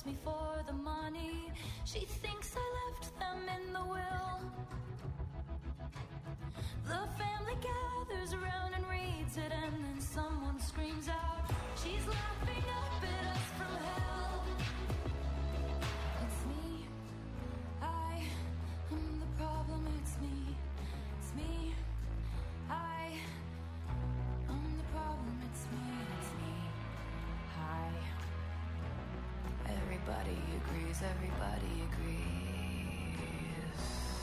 wants me for the money. She thinks I left them in the will. The family gathers around and reads it, and then someone screams out, she's laughing up at us from hell. It's me, I am the problem. It's me, I am the problem. It's me, hi. Everybody agrees, everybody agrees.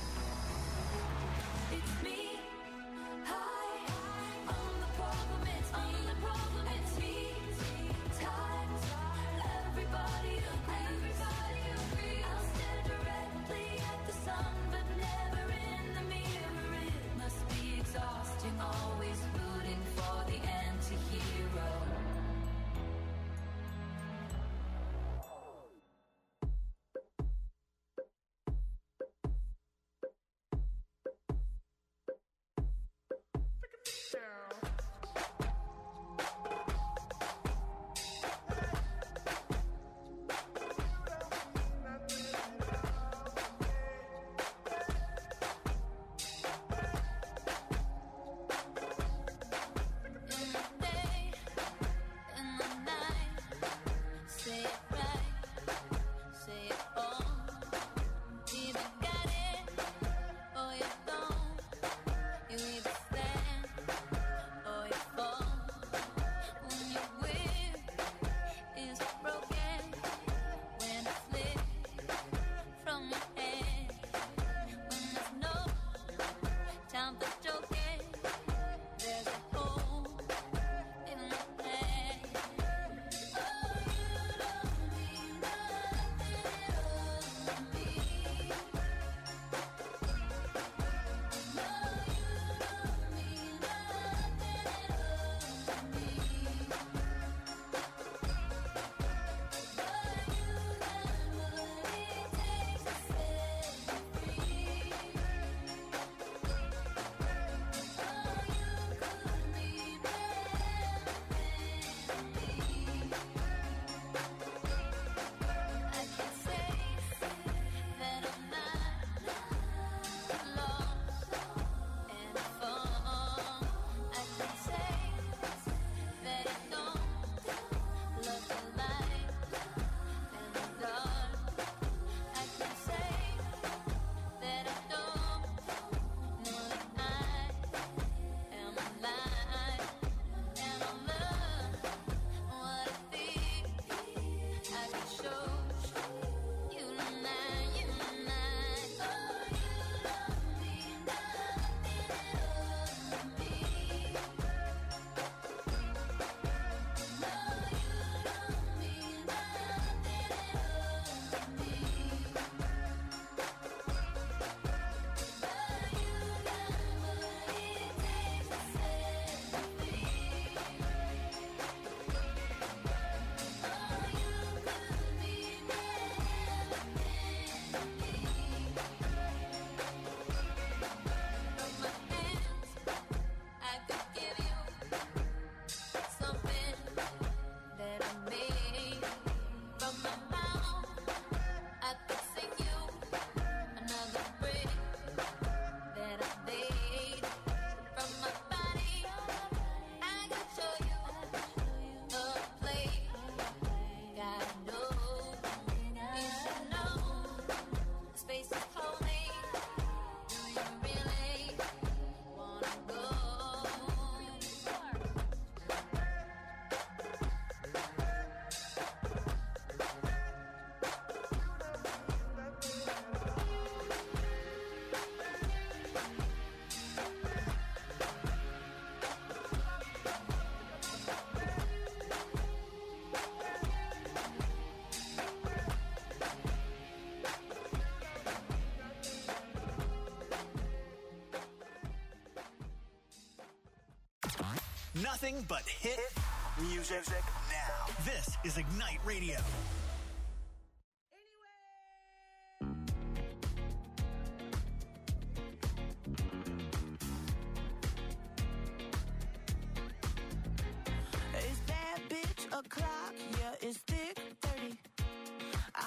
It's me, hi, I'm the problem. It's me, I'm the problem. It's me, time, everybody agrees. I'll stare directly at the sun, but never in the mirror. It must be exhausting, always rooting for the anti-hero. Nothing but hit music now. This is Ignite Radio. Is that bitch o'clock? Yeah, it's thick 30.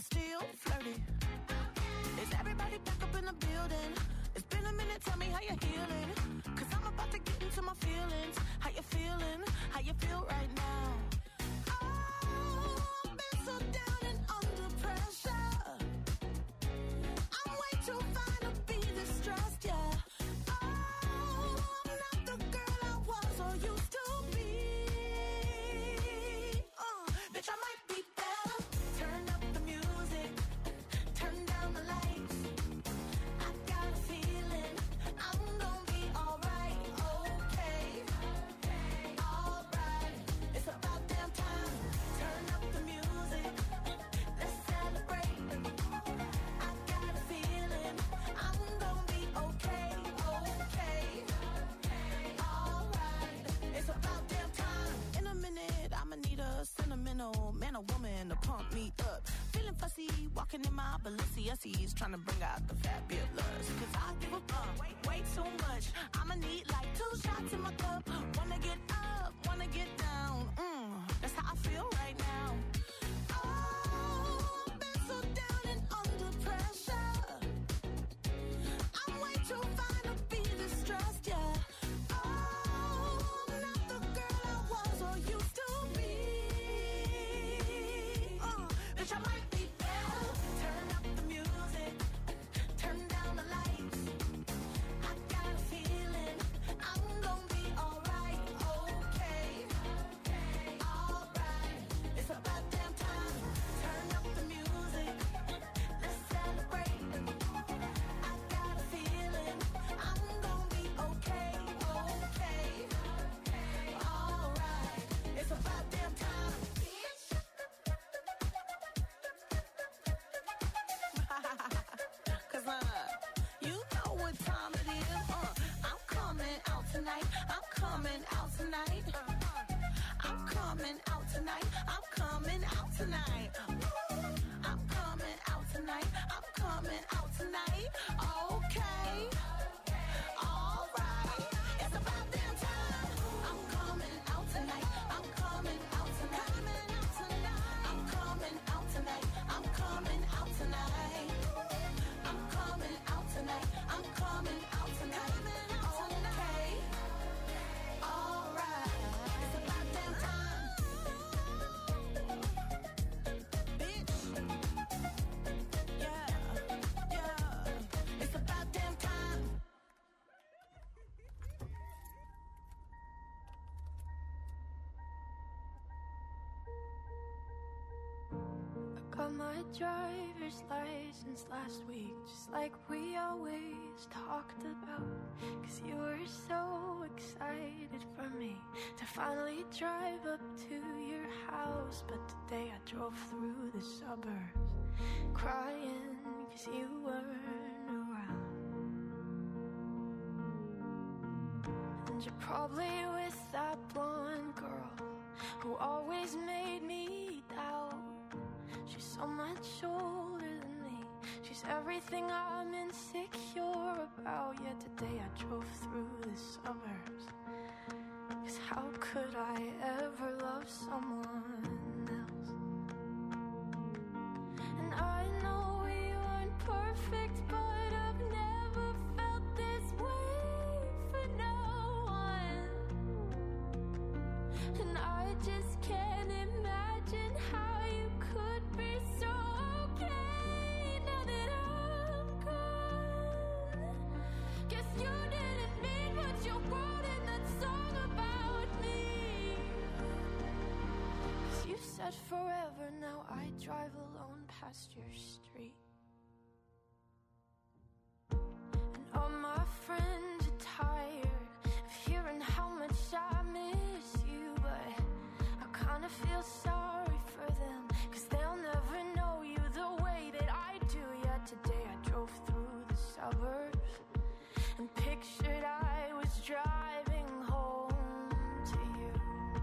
still flirty. Is everybody back up in the building? It's been a minute, tell me how you're healing. Cause I'm about to get into my feelings. How you feeling? How you feel right now? Oh, I've been so down and under pressure. I'm way too fine to be distressed, yeah. Oh, I'm not the girl I was or used to be. Bitch, I might be better. Turn up the music, turn down the lights. I got a feeling I'm gonna be alright, okay, alright. It's about damn time. Turn up the music, let's celebrate. I got a feeling I'm gonna be okay, alright. It's about damn time. In a minute, I'ma need a sentimental man or woman to pump me up. Feeling fussy, walking in my Balenciennes, trying to bring out the fabulous. Cause I give a fuck way too much. I'ma need like 2 shots in my cup. Wanna get up, wanna get down. That's how I feel right now. Oh, I've been so down and under pressure. I'm way too fine to be distressed, yeah. Oh, I'm not the girl I was or used to be. Bitch, I might be better. Turn up the music, turn down the lights. I got a feeling I'm gonna be alright, okay, alright. It's about damn time. Turn up the music, let's celebrate. I got a feeling I'm gonna be okay, alright. It's about damn time. Cause you know what time it is. I'm coming out tonight. I'm coming out tonight. I'm coming out tonight. I'm coming out tonight. I'm coming out tonight. I'm coming out tonight. Okay. Alright. It's about damn time. I'm coming out tonight. I'm coming out tonight. I'm coming out tonight. I'm coming out tonight. I'm coming out tonight. I'm coming out tonight. Okay. Alright. It's about damn time. Bitch. Yeah. It's about damn time. Got my driver's license last week, just like we always talked about. Cause you were so excited for me to finally drive up to your house. But today I drove through the suburbs crying cause you weren't around. And you're probably with that blonde girl who always made me doubt. She's so much older than me. She's everything I'm insecure about. Yet today I drove through the suburbs. Cause how could I ever love someone else? And I know we weren't perfect, but I've never felt this way for no one. And I just can't imagine how you could be so okay now that I'm gone. Guess you didn't mean what you wrote in that song about me. 'Cause you said forever, now I drive alone past your street. And all my friends are tired of hearing how much I miss you, but I kinda feel sorry for them, 'cause they'll never know you the way that I do. Yet today I drove through the suburbs and pictured I was driving home to you.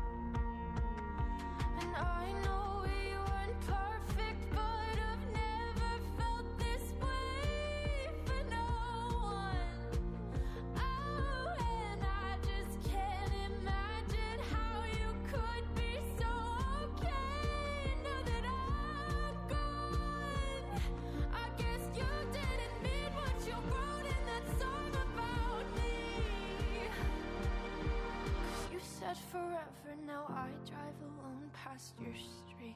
And I know we weren't perfect, but I've never felt this way for no one. Oh, and I just can't imagine how you could be so okay forever, now I drive alone past your street.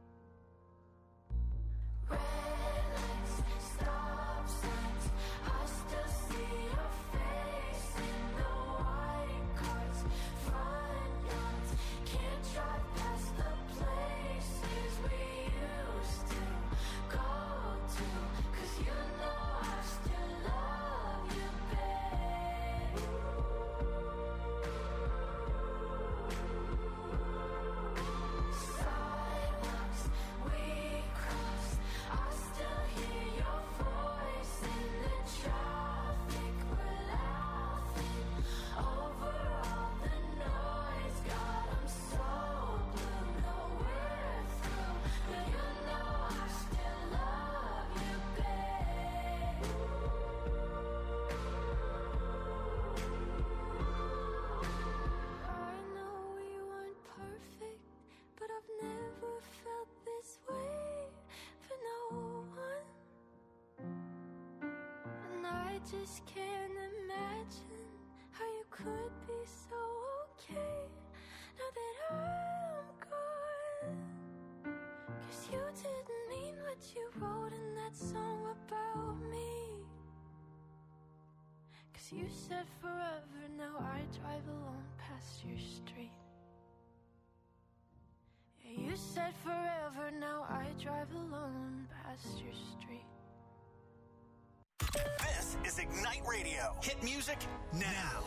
Red lights, stop signs, I still see your face in the white cars, front yards, can't drive past the places we used to go to, 'cause you know I still love you, babe. Sidewalks we cross, I still hear your voice in the traffic. We're laughing over all the noise. God, I'm so blue, no we're through, but you know I still love you, babe. I know we weren't perfect, but I've never felt this way for no one. And I just can't imagine how you could be so okay now that I'm gone. 'Cause you didn't mean what you wrote in that song about me. 'Cause you said forever, now I drive alone past your street. Yeah, you said forever, now I drive alone past your street. This is Ignite Radio. Hit music now.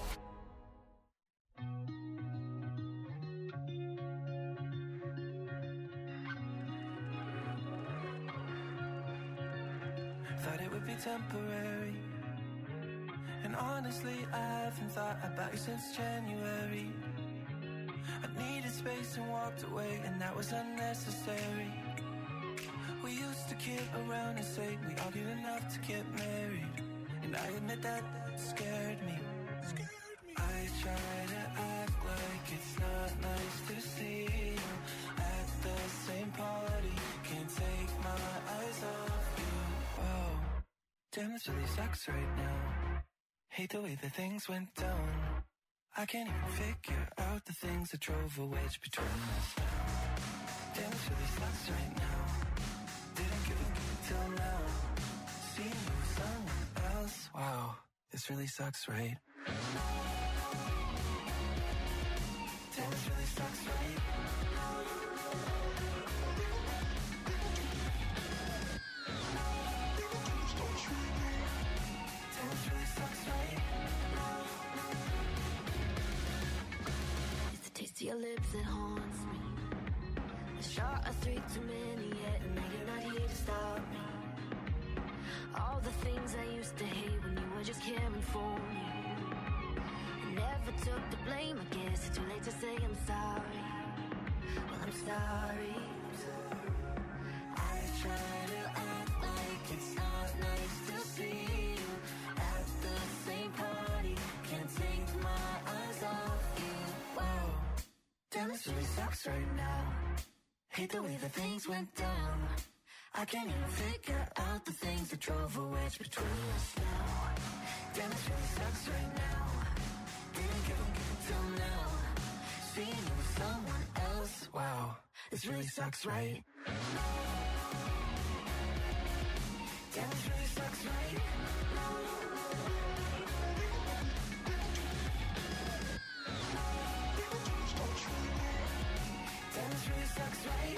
Thought it would be temporary, and honestly I haven't thought about you since January. I needed space and walked away, and that was unnecessary. We used to kid around and say we argued enough to get married, and I admit that scared me. I try to act like it's not nice to see you at the same party. Can't take my eyes off you. Whoa, damn, this really sucks right now. Hate the way that things went down. I can't even figure out the things that drove a wedge between us now. Damn, this really sucks right now. Didn't give a till now. Seeing you with someone else. Wow, this really sucks, right? Damn, this really sucks, right? Damn, this really sucks, right? It's the taste of your lips that haunts me. A shot of 3 too many yet, and now you're not here to stop me. All the things I used to hate when you were just caring for me. I never took the blame, I guess it's too late to say I'm sorry. Well, I'm sorry. I try to act like it's not nice to see you at the same party. Can't take my eyes off you. Wow, damn, this really sucks right now. Hate the way that things went down. I can't even figure out the things that drove a wedge between us now. Damn, this really sucks right now. Didn't give a till now. Seeing you with someone else. Wow, this really sucks, right? Damn, this really sucks, right? Damn, this really sucks, right?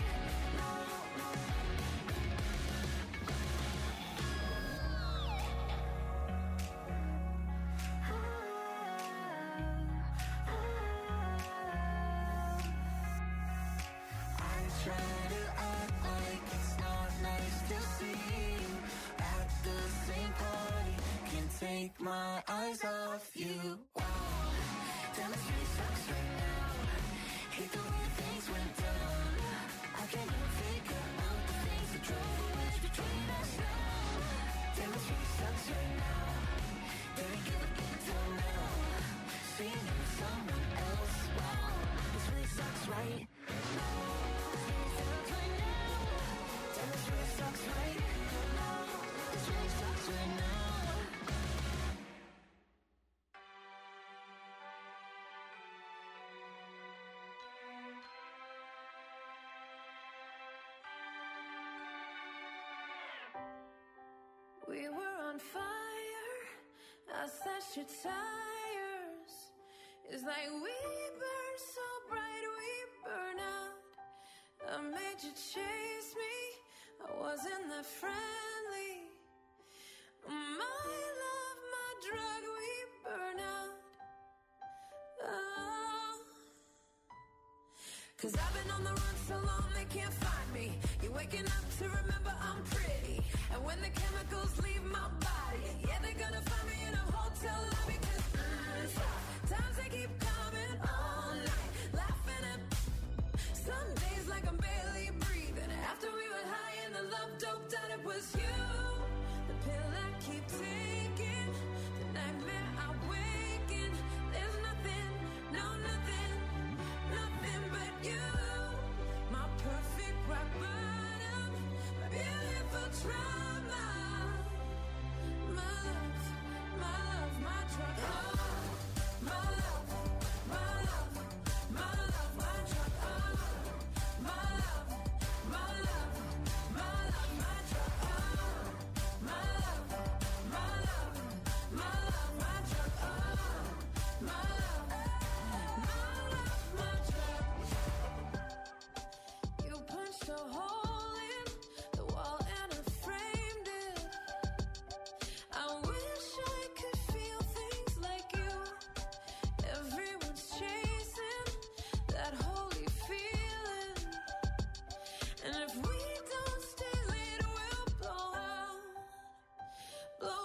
I try to act like it's not nice to see you at the same party. We were on fire. I slashed your tires. It's like we burn so bright, we burn out. I made you chase me. I wasn't that friendly. My love, my drug, we burn out. Oh. 'Cause I've been on the run so long they can't find me. You're waking up to remember I'm pretty. And when the chemicals leave my body, yeah, they're gonna find me in a hotel lobby. 'Cause times they keep coming all night, laughing at some days like I'm barely breathing. After we were high and the love doped out, it was you. The pill I keep taking, the nightmare I wake in. There's nothing, no nothing, nothing but you. My perfect rock bottom, my beautiful trauma. My love, my love, my drug. Oh, my love, my love, my love, my drug. Oh, my love, my love, my love, my drug. Oh, my love, my love, my love, my drug. Oh, my love, my drug. You punched a hole in the wall and I framed it. I wish I could feel things like you. Everyone's chasing that holy feeling. And if we don't stay late, we'll blow out. Blow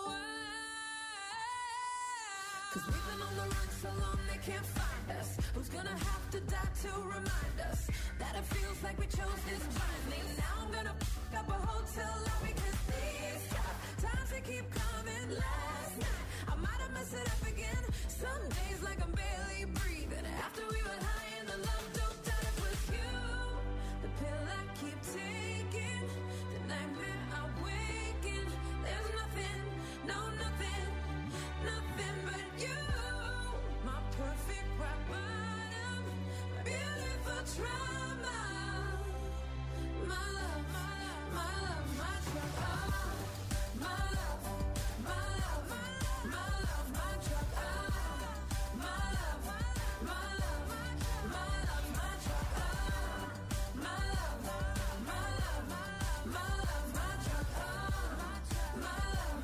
out. 'Cause we've been on the run so long they can't find us. Who's gonna have to die to remind us that it feels like we chose this blindly? Now I'm gonna fuck up a hotel lobby 'cause these times they keep coming. Last night I might have messed it up again. Some days like I'm barely breathing. After we were high and the love doped out, it was you. The pill I keep taking, the nightmare I wake in. There's nothing, no nothing, nothing but you. My perfect rock bottom, my beautiful trauma. My love, my love, my love, my drug. Oh, my love, my love, my love, my drug. Oh, my love, my love, my love, my drug. Oh, my love, my love, my love, my drug. Oh, my love,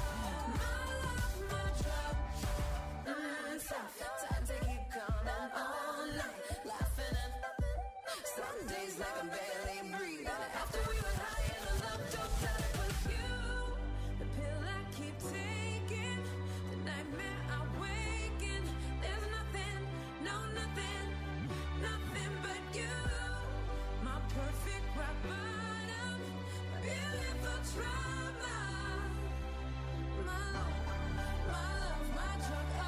my drug. Times they keep coming all night, laughing at some days like I'm barely breathing. After we were high and the love doped out, it was you. The pill I keep taking, the nightmare I wake in. There's nothing, no nothing, nothing but you. My perfect rock bottom, my beautiful trauma. My love, my love, my drug. Oh.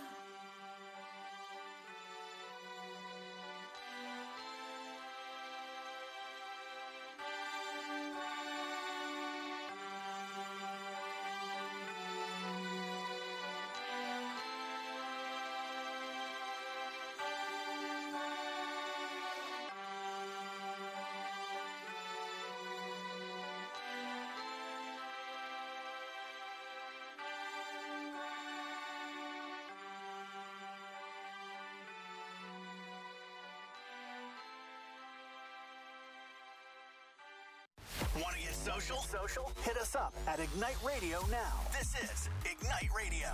Want to get social? Hit us up at Ignite Radio now. This is Ignite Radio.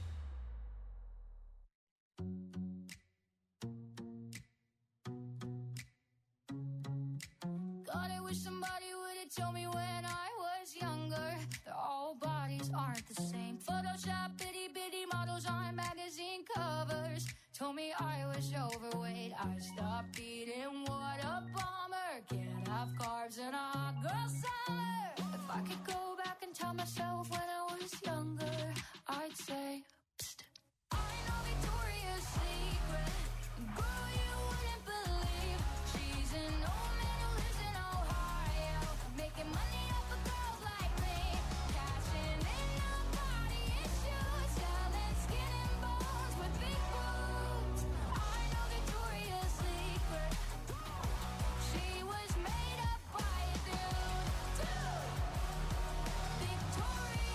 God, I wish somebody would have told me when I was younger that all bodies aren't the same. Photoshop itty bitty models on magazine covers told me I was overweight. I stopped eating, what a bummer. Can't have carbs in a hot girl summer. If I could go back and tell myself when I was younger, I'd say, psst, I know Victoria's Secret. Girl, you wouldn't believe she's an old man who lives in Ohio, making money off of girls like me, cashing in on body issues, selling skin and bones with big boobs. I know Victoria's Secret. She was made up by a dude. Victoria's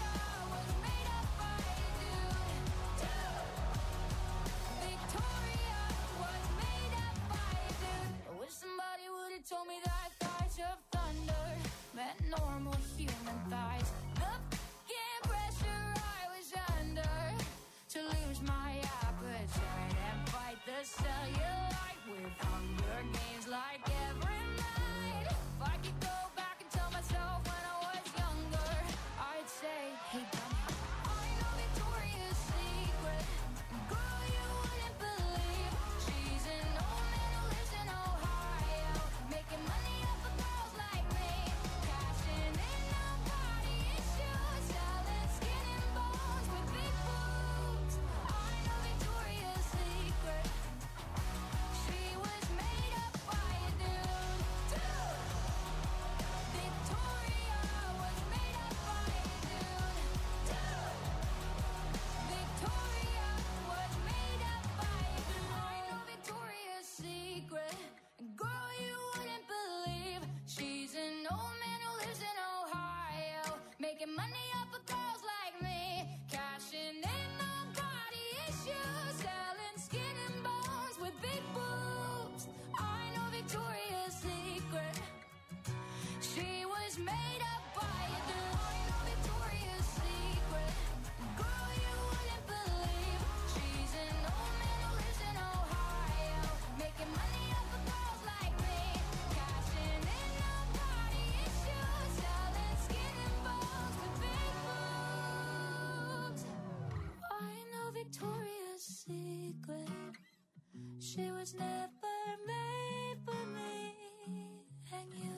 making money off of girls like me, cashing in on body issues, selling skin and bones with big boobs. I know Victoria's Secret. She was made up by a dude. I know Victoria's Secret. Girl, you wouldn't believe. She's an old man who lives in Ohio, making money off of girls like me, cashing in on body issues, selling skin and bones with big boobs. I know Victoria's Secret. She was never made for me and you.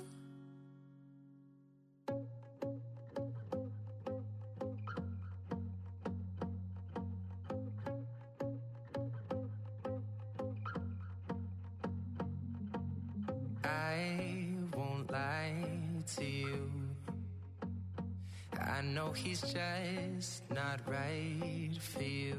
I won't lie to you. I know he's just not right for you.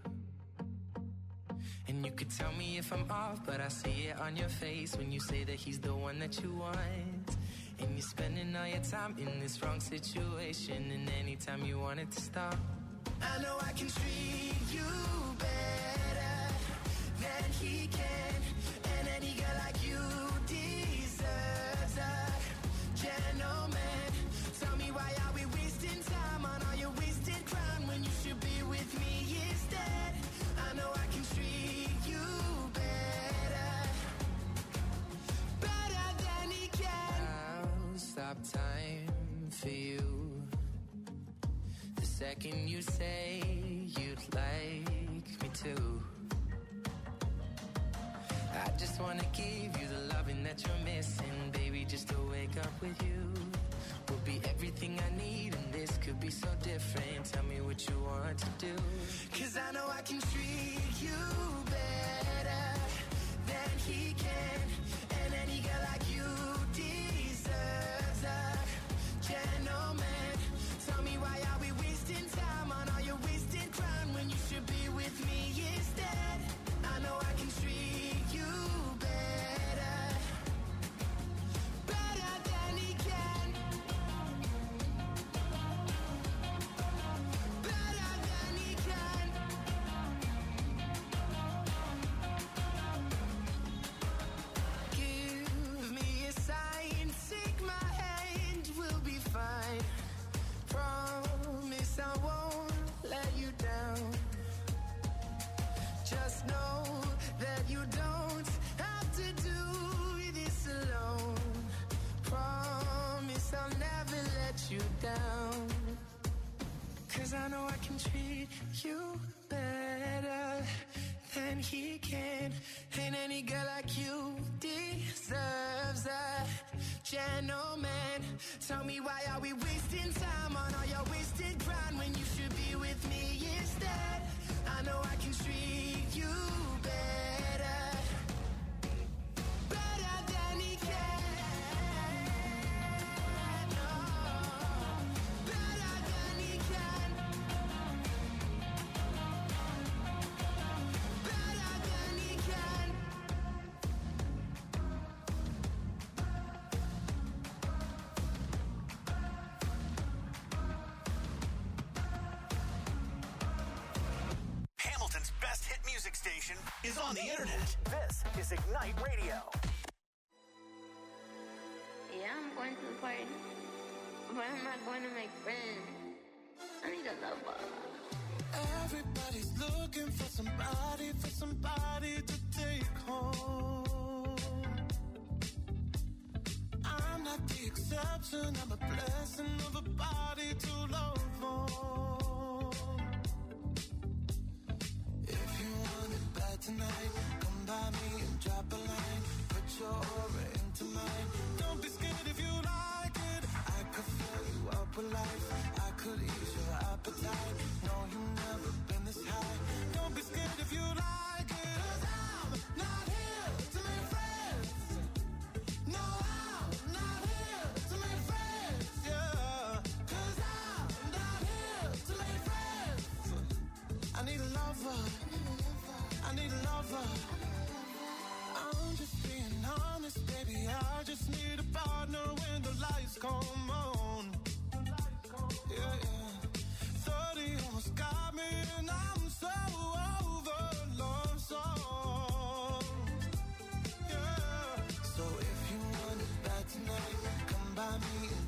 And you could tell me if I'm off, but I see it on your face when you say that he's the one that you want. And you're spending all your time in this wrong situation, and anytime you want it to stop, I know I can treat you better than he can. And any girl like you deserves a gentleman. Tell me, why are we wasting time on all your wasted crime when you should be with me instead? I know I can treat you better, better than he can. I'll stop time for you the second you say you'd like me to. I just wanna give you the loving that you're missing, baby, just to wake up with you will be everything I need, and this could be so different. Tell me what you want to do, 'cause I know I can treat you better than he can. And any girl like you deserves a gentleman. Tell me, why are we wasting time on all your wasted crime when you should be with me instead? I know I can treat you better, better than he can, better than he can. Give me a sign, take my hand, we'll be fine. Promise I won't let you down. Just know that you don't have to do this alone. Promise I'll never let you down. 'Cause I know I can treat you better than he can. And any girl like you deserves a gentleman. Tell me, why are we wasting time on all your wasted grind when you should be with me instead? I know I can treat you better, better than he can. Oh, better than he can, better than he can. Hamilton's best hit music station is on the internet. This is Ignite Radio. Yeah, I'm going to the party, but I'm not going to make friends. I need a lover. Everybody's looking for somebody to take home. I'm not the exception, I'm a blessing of a body to love on. If you want it bad tonight, come by me and drop a line. Put your aura into mine. Don't be scared if you like it. I could fill you up with life. I could ease your appetite. No, you've never been this high. Don't be scared if you like it. 'Cause I'm not here to make friends. No, I'm not here to make friends. Yeah. 'Cause I'm not here to make friends. I need a lover. I need a lover. I'm just being honest, baby. I just need a partner when the lights come on.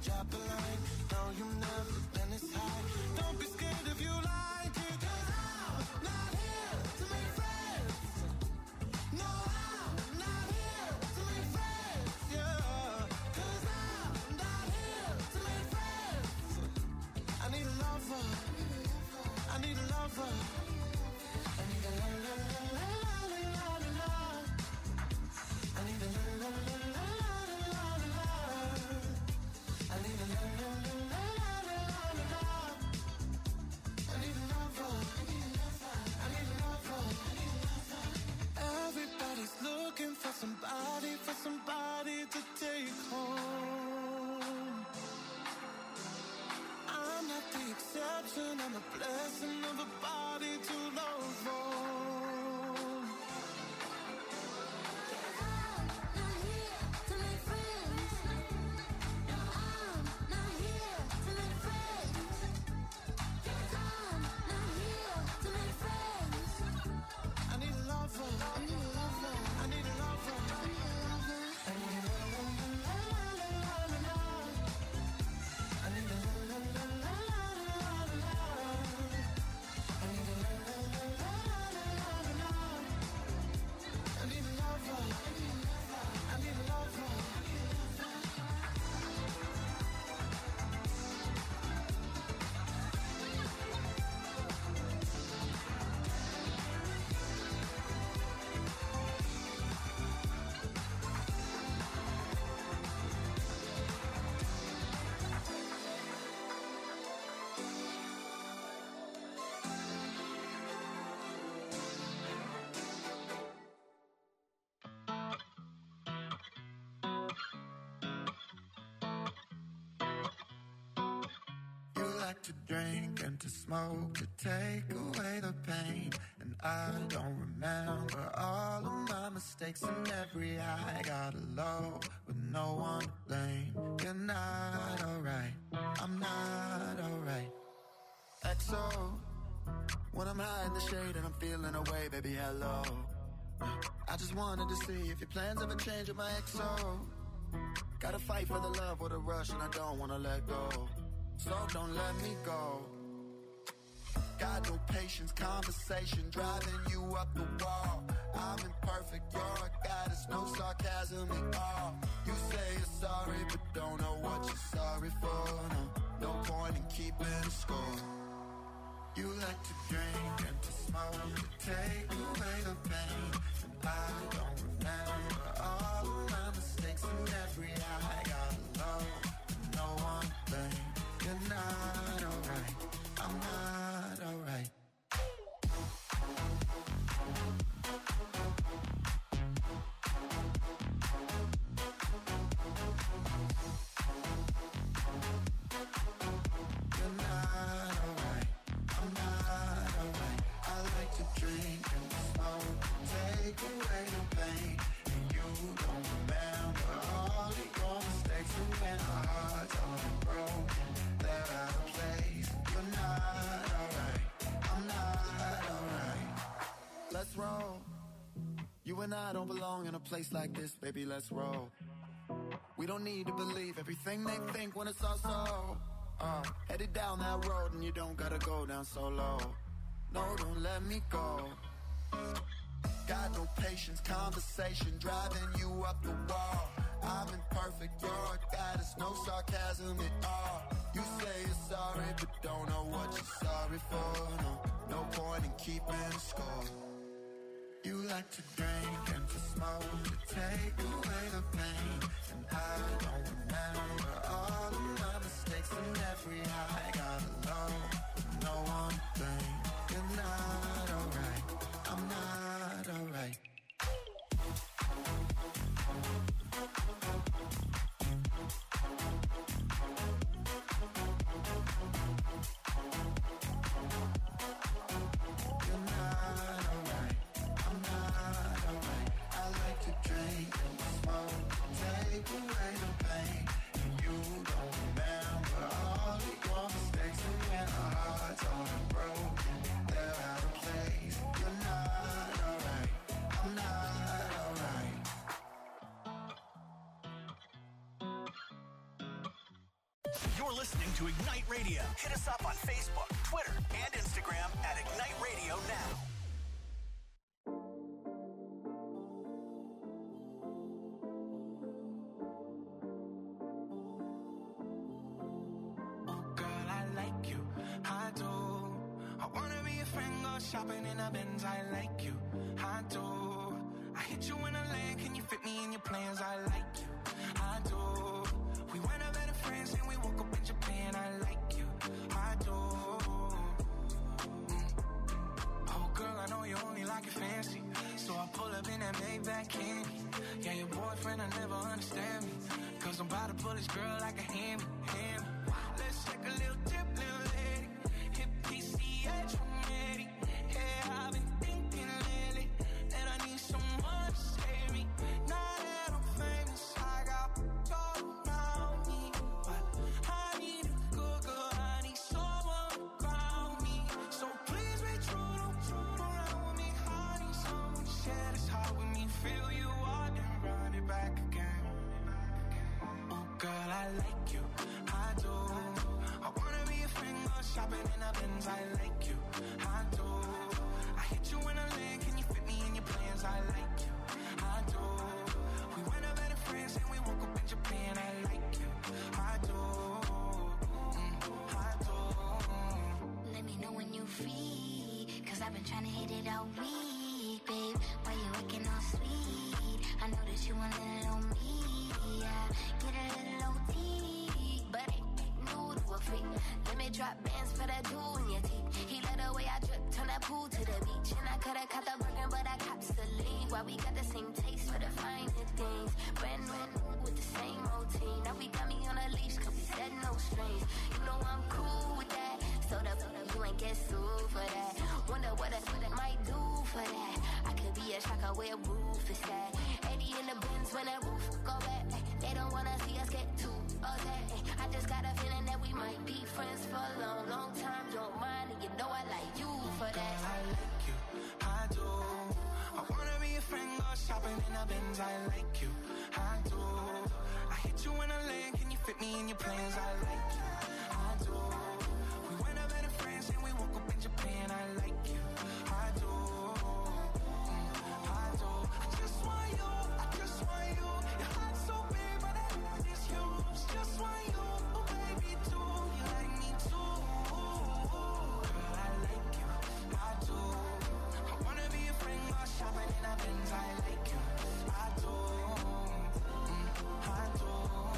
drop a line. No, you've never been this high. Don't be scared if you like it, 'cause I'm not here to make friends. No, I'm not here to make friends, yeah. 'Cause I'm not here to make friends. I need a lover. I need a lover. I need a la la la la la la la. I need a la la la la la la la. I need a la la la la la la la. I need a lover. I need a lover. Everybody's looking for somebody to take home. I'm not the exception, I'm a blessing of a body to love on. I'm not here to make friends. No, I'm not here to make friends. I'm not here to make friends. I need a lover. I need a lover. I need a lover. I need a lover. I need a la la la la la la la. I need a la la la la la la la. I need a la la la la la la la. I need a lover. I need a lover. You like to drink and to smoke to take away the pain. And I don't remember all of my mistakes and every high. Got low with no one to blame. You're not alright, I'm not alright. XO, when I'm high in the shade and I'm feeling away, baby, hello. I just wanted to see if your plans ever change with my XO. Gotta fight for the love or the rush and I don't wanna let go. So don't let me go. Got no patience, conversation driving you up the wall. I'm imperfect, you're a goddess, no sarcasm at all. You say you're sorry, but don't know what you're sorry for. No point in keeping score. You like to drink and to smoke to take away the pain. And I don't remember all of my mistakes and every high. Got low, no one to blame. You're not alright, I'm not alright. You're not alright, I'm not alright. I like to drink and smoke, take away the pain. And you don't remember all of your mistakes. And when our hearts are broken, they're out of place. You're not alright, I'm not alright. Let's roll. You and I don't belong in a place like this, baby, let's roll. We don't need to believe everything they think when it's all so. Headed down that road and you don't gotta go down so low. No, don't let me go. Got no patience, conversation driving you up the wall. I'm imperfect, you're a goddess, no sarcasm at all. You say you're sorry, but don't know what you're sorry for. No point in keeping score. You like to drink and to smoke to take away the pain. And I don't remember all of my mistakes and every high. Got low, no one to blame. You're not alright, I'm not alright. You're not alright, I'm not alright. I like to drink and smoke, take away the pain. And you don't remember all of your You're listening to Ignite Radio. Hit us up on Facebook, Twitter, and Instagram at Ignite Radio Now. Shopping in a Benz, I like you, I do. I hit you in a lane, can you fit me in your plans? I like you, I do. We went over to France and we woke up in Japan, I like you, I do. Oh girl, I know you only like it fancy, so I pull up in that Maybach candy. Yeah, your boyfriend will never understand me, cause I'm about to pull this girl like a hammy. Let's take a little dip, little lady. Hit PCH, I'm ready. Yeah, I've been thinking lately that I need someone to save me. Now that I'm famous, I got gold around me, but I need a good girl, I need someone to ground me. So please be true, don't run with me. I need someone to share this heart with me. Feel you out and run it back again. Oh girl, I like you, I do. I wanna be a friend, go shopping in a Benz, I like you, I do. I hit you in a lane, can you fit me in your plans? I like you, I do. We went over to France and we woke up in Japan, I like you, I do, I do. Let me know when you free, cause I've been trying to hit it all week, babe. Why you acting all sweet? I know that you want a little on me, yeah. Get a little OT, but ain't new to a freak. Let me drop bands for that jewel in your teeth. He let the way I drip, turn that pool to the beach. And I coulda caught the Birkin, but I cops the lead. Why we got the same taste for the finer things. Brand new with the same routine. Now we got me on a leash, cause we said no strings. You know I'm cool with that. So the you ain't get sued for that. Wonder what it might do for that. I could be a shocker where roof is at. 80 in the Benz when that roof go back. They don't wanna see us get too upset. I just got a feeling that we might be friends for a long, long time. Don't mind, and you know I like you for that. Girl, I like you, I do. I wanna be a friend, go shopping in a Benz, I like you, I do. I hit you in a lane, can you fit me in your plans? I like you, I do. We went over to France and we woke up in Japan, I like you, I do, I do. I just want you, I just want you. Your heart's so big, but that heart is huge. Just want you, oh baby, too. You like me too. Girl, I like you, I do. I wanna be a friend, go shopping in a Benz, I like you, I do, I do.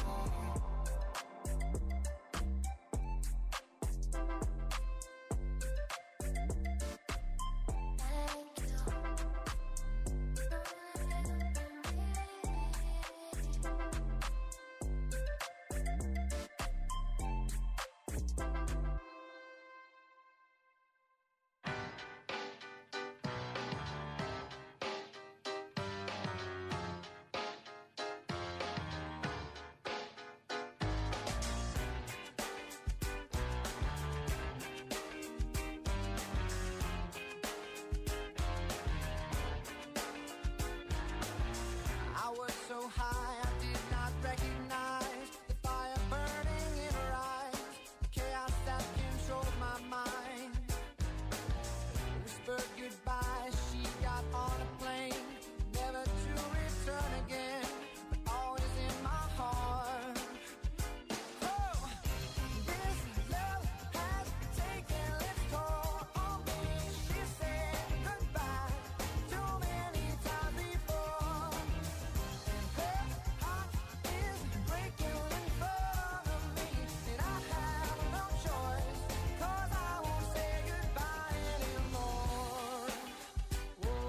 So high, I did not recognize the fire burning in her eyes, the chaos that controlled my mind. Whispered goodbye, she got on a plane, never to return again, but always in my heart. Oh, this love has taken its toll on me. She said goodbye too many times before. Her heart is breaking in front of me, and I have no choice, 'cause I won't say goodbye anymore. Whoa,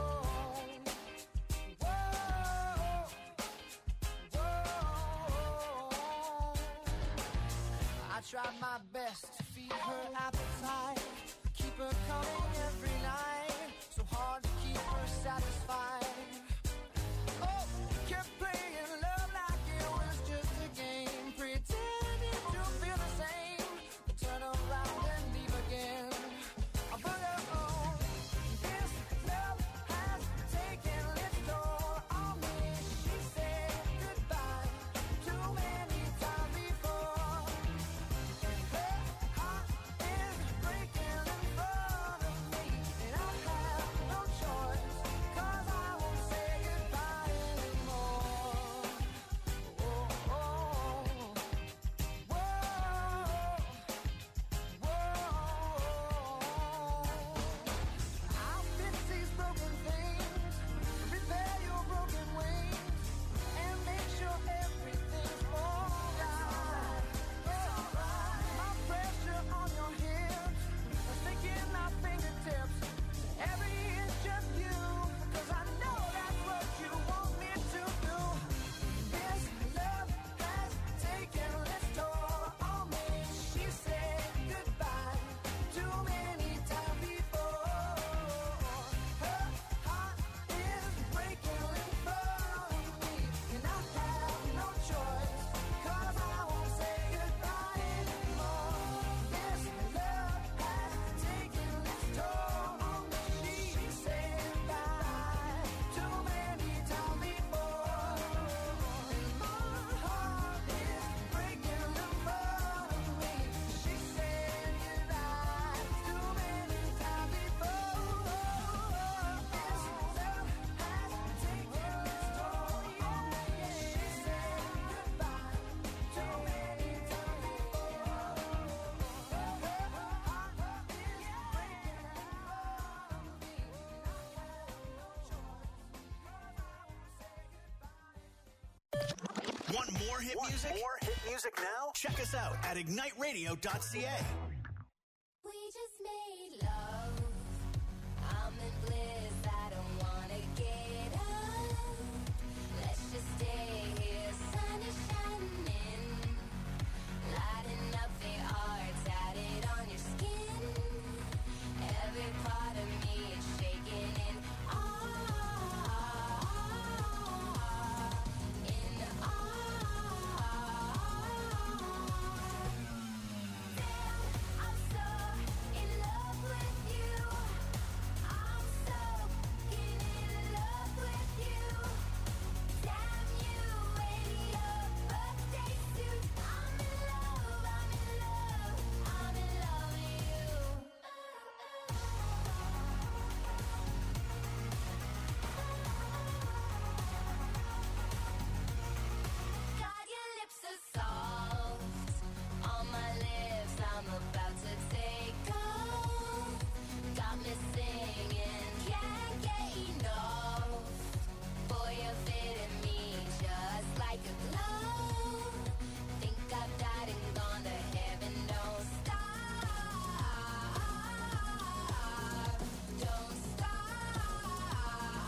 whoa, whoa. I tried my best to feed her appetite, keep her coming every night, so hard to keep her satisfied. Oh, kept playing love like it was just a game, pretending to feel the same, but turn around and leave again. But oh, this love has taken its toll on me. She said goodbye too many times before. Want more hit music? More hit music now? Check us out at igniteradio.ca. We just made love. I'm in bliss. I don't wanna get up. Let's just stay here. Sun is shining, lighting up the art tatted on your skin. Every part of me is shaking in awe. In awe. Damn, I'm so in love with you. I'm so in love with you. Damn you in your birthday suit. I'm in love, I'm in love, I'm in love with you. God, your lips are soft on my lips. I'm about to take off. Got me singing, can't get enough. Boy, you're fitting me just like a glove. Think I've died and gone to heaven. Don't stop, don't stop.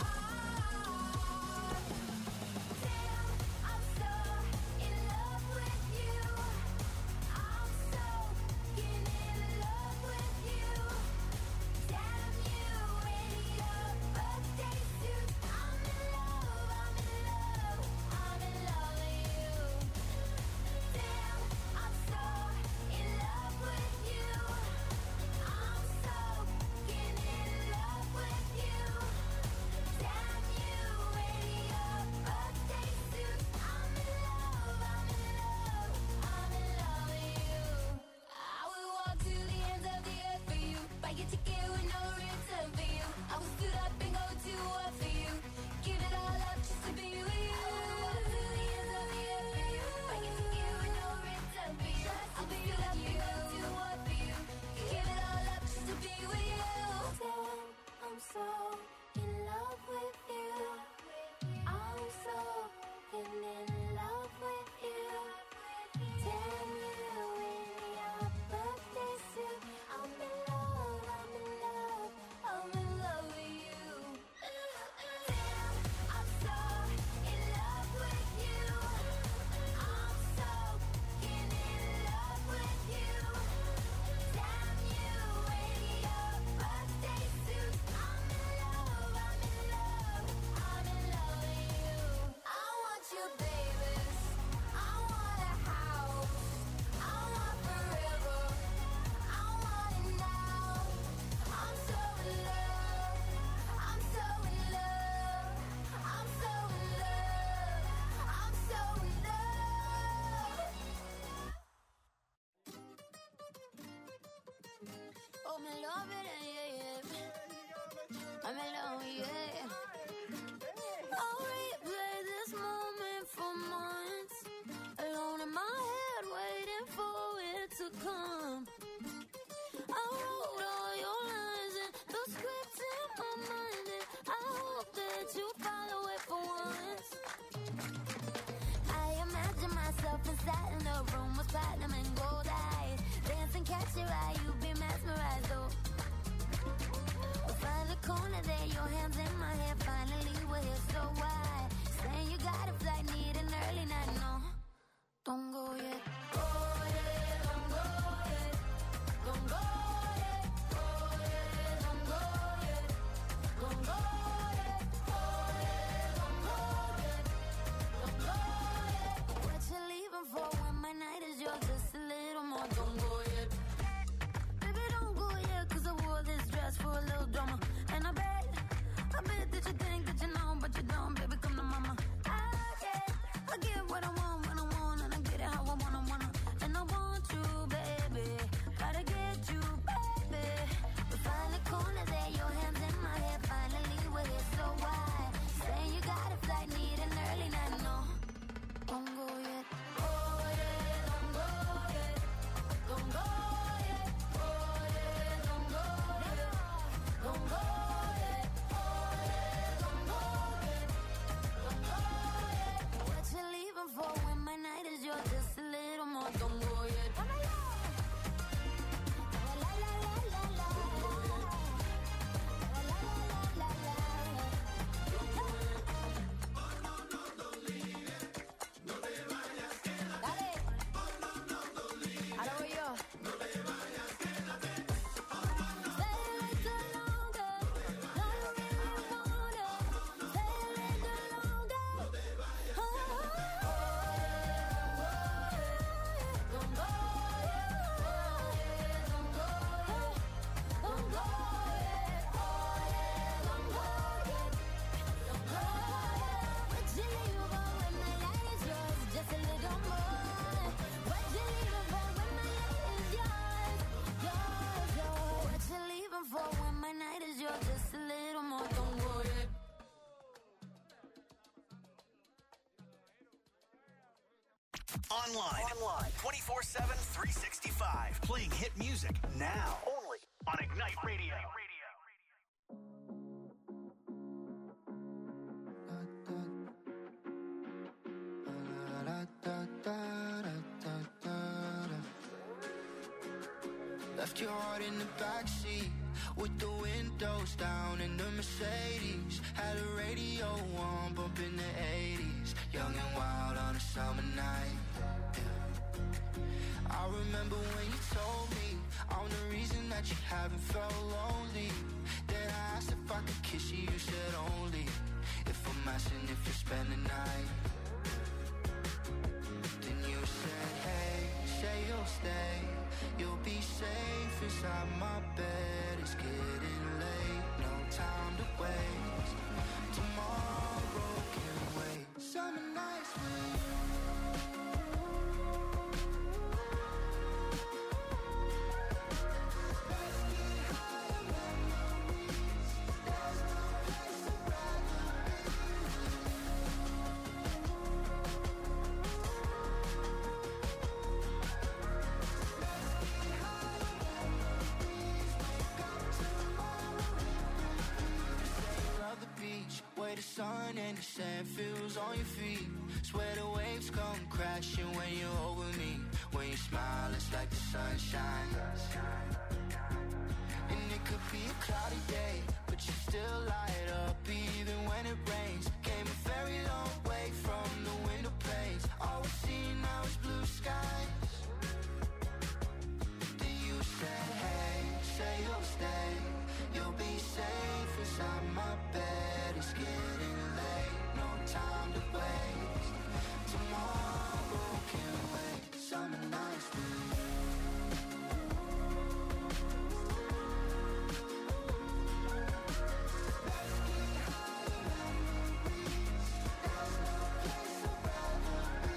Damn, I'm so in love with you. I'm so in love with you. Damn you in your birthday suit. I'm in love, I'm in love, I'm in love with you. Damn, I'm so in love with you. I'm so in love with you. Damn you in your birthday suit. I'm in love, I'm in love, I'm in love with you. I would walk to the ends of the earth for you. Buy your ticket with no return for you. I would stood up and go to war for you. Give it all up just to be with you. I would walk to the ends of the earth for you. Buy your ticket with no return for you. I would stood up and go to war for you. Give it all up just to be with you. Damn, I'm so in love with you. I'm so in love with you. Damn you in your birthday suit. I'm in love, I'm in love, I'm in love with you. Damn, I'm so in love with you. I'm so in love with you. Damn you in your birthday suit. I'm in love, I'm in love, I'm in love with you. I want you, babies. I want a house. I want forever. I want it now. I'm so in love. I'm so in love. I'm so in love. I'm so in love. Oh, me love it, yeah, yeah. I'm in love, yeah. I'll replay this moment for months. Alone in my head, waiting for it to come. I wrote all your lines and the script in my mind, and I hope that you follow it for once. I imagine myself inside in a room with platinum and gold eyes. Dancing, catch your eye, you be mesmerized, oh. We'll find the corner there, your hands in my hair. Finally, we're here, so why? Saying you got a flight, need an early night, no. Don't go yet. Go yet, don't go yet. Don't go yet. Go yet, don't go yet. Don't go yet. Go yet, don't go yet. Don't go yet. What you leaving for when my night is yours? Just a little more. Don't go yet. Baby, don't go yet, 'cause I wore this dress for a little drama. And I bet that you think that you know, but you don't. Baby, come to mama. I get what I want when I want, and I get it how I want. Online. 24/7, 365. Playing hit music now. Only on Ignite Radio. Left your heart in the backseat with the windows down in the Mercedes. Had a radio on, bumping the 80s. Young and wild on a summer night. Yeah. I remember when you told me I'm the reason that you haven't felt lonely. Then I asked if I could kiss you, you said only if I'm asking if you spend the night. Then you said, hey, say you'll stay. You'll be safe inside my bed. It's getting late, no time to waste. Tomorrow can wait. Summer nights with you. Let's get higher memories. There's no place I'd rather be with you. Where the sun and the sand feels on your feet. Swear the waves come crashing when you're over me. When you smile, it's like the sunshine. And it could be a cloudy day, but you still light up even when it rains. Came a very long way from the window panes. All we see now is blue skies. Then you said, hey, say you'll stay. You'll be safe inside my bed. It's getting late, no time to waste. Tomorrow can wait. Summer nights with you. Let's get higher memories. There's no place I'd rather be.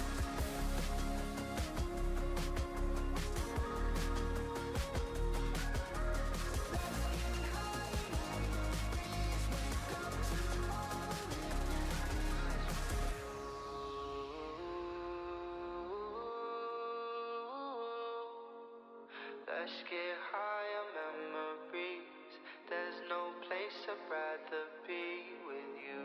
Let's get higher memories. There's no place I'd rather be with you.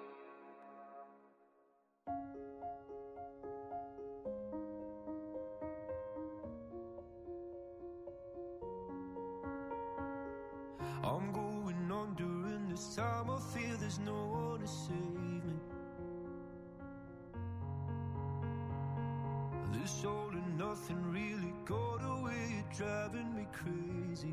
I'm going on during this time. I feel there's no one to save me. This all and nothing really got away, you're driving me crazy.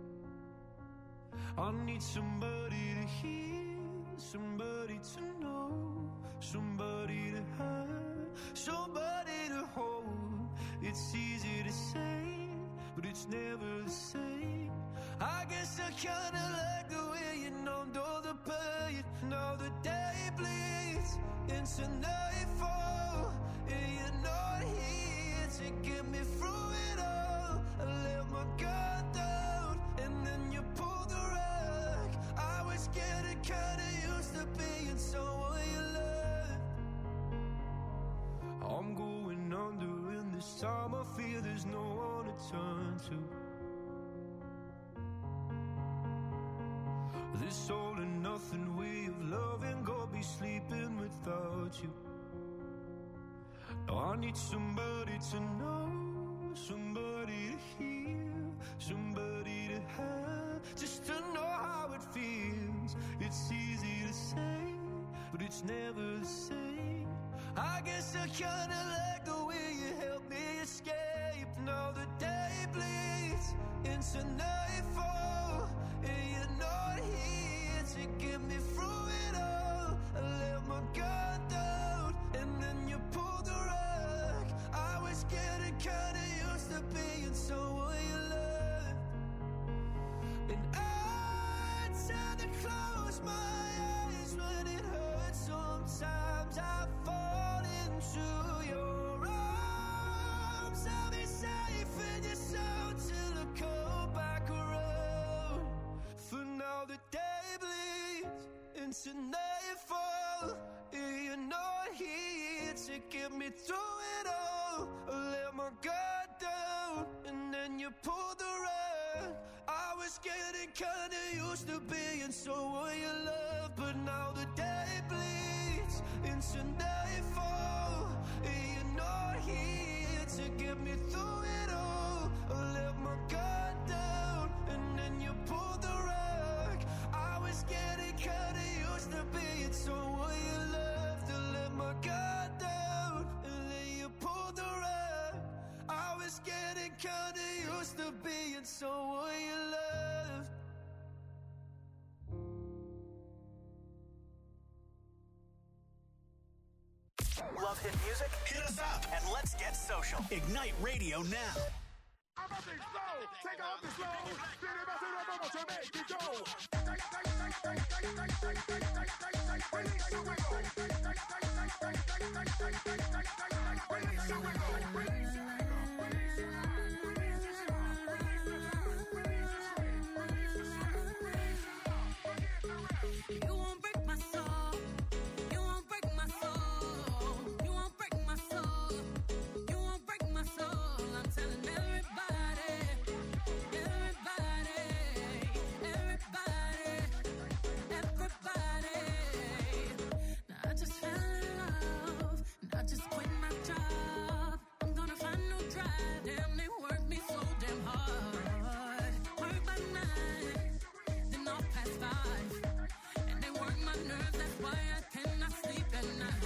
I need somebody to hear, somebody to know, somebody to have, somebody to hold. It's easy to say, but it's never the same. I guess I kinda like the way you numbed all the pain. Now the day bleeds into nightfall, and you're not here to get me through it all. I let my guard down, and then you pulled the rug. I was getting kinda used to being someone you loved. I'm going under, and this time I feel there's no one to turn to. This all and nothing way of loving, go be sleeping without you. Now I need somebody to know, somebody to hear, somebody to have, just to know how it feels. It's easy to say, but it's never the same. I guess I kinda like the way you help me escape. Now the day bleeds into nightfall, and you're not here to get me through it all. I let my guard down, and then you pulled the rug. I was getting kinda used to being someone you loved. And I tend to close my eyes when it hurts. Sometimes I fall into your arms. I'll be safe in your soul till I come back around. For now the day bleeds into nightfall, and you're not here to get me through it all. wreck. I was getting kinda used to being someone you love, but now the day bleeds into nightfall, and you're not here to get me through it all. I let my guard down, and then you pulled the rug. I was getting kinda used to being someone you loved, to let my guard down, and then you pulled the rug. I was getting kinda used to being someone you loved. Love hit music? Hit us up and let's get social. Ignite Radio now. Take off the slow. To make it go. Release your wiggle. Release your wiggle. You won't break my soul. You won't break my soul. You won't break my soul. You won't break my soul. I'm telling everybody, everybody, everybody, everybody. Now I just fell in love, and I just quit my job. I'm gonna find no drive. Damn, they work me so damn hard. Work by night, then off past 5. And they work my nerves, that's why I cannot sleep at night.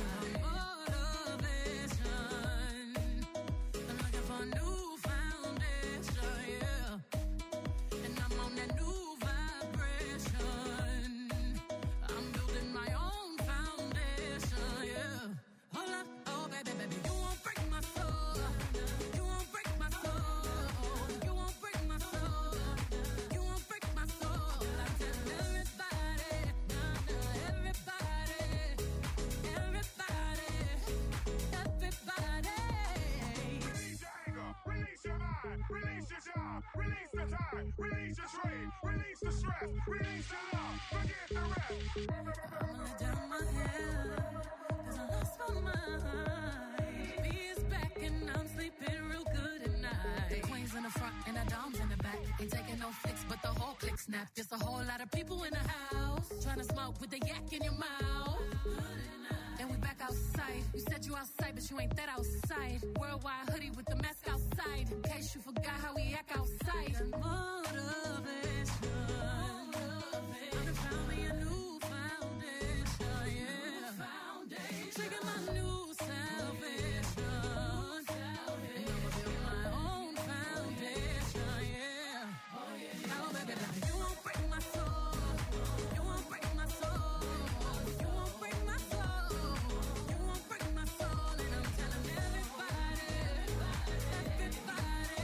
Motivation, I'm looking for a new foundation, yeah. And I'm on that new vibration. I'm building my own foundation, yeah. Hold up, oh baby, baby, you won't break my soul. You won't break my soul. You won't break my soul. You won't break my soul. I'm telling everybody, everybody, everybody, everybody. Release your anger. Release your mind. Release your job. Release the time. Release your trade. Release the stress. Release your love. Forget the rest. I'ma lay down my head, 'cause I lost my mind. B is back and I'm sleeping real good at night. The queen's in the front and the dom's in the back. Ain't taking no flicks, but the whole click snap. Just a whole lot of people in the house, trying to smoke with the yak in your mouth. And we back outside. You said you outside, but you ain't that outside. Worldwide hoodie with the mask outside, in case you forgot how we act outside. Motivation. I done found me a new foundation, yeah. Trigger my new salvation. And I'ma build my own foundation, yeah. Now, baby, you won't break my soul. You won't break my soul. You won't break my soul. You won't break my soul. And I'm telling everybody, everybody,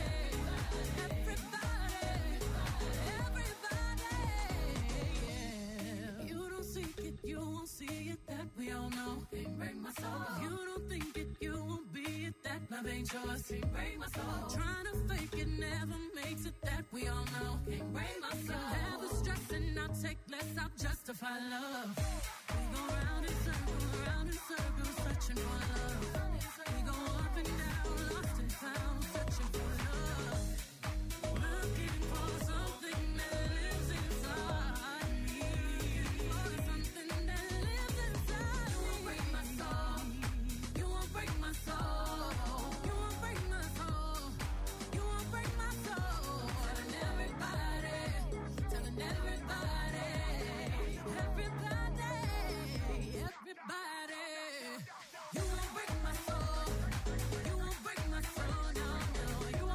everybody, yeah. You don't seek it, you won't see it, that we all know. Can't break my soul. You don't think it, you won't be it, that love ain't yours. Can't break my soul. Trying to fake it never makes it, that we all know. Can't break my soul. Never stressing, I'll take less, I'll justify love. We go round in circles, searching for love. We go up and down, lost and found, searching for love. Looking for something that lives inside me. For something that lives inside me. You won't break my soul. You won't break my soul. You won't break my soul. You won't break my soul. Telling everybody, telling everybody, everybody, everybody. You won't break my soul. You won't break my soul. No, no. You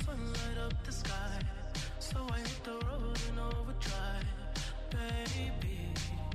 fun light up the sky. So I hit the road in overdrive. Baby,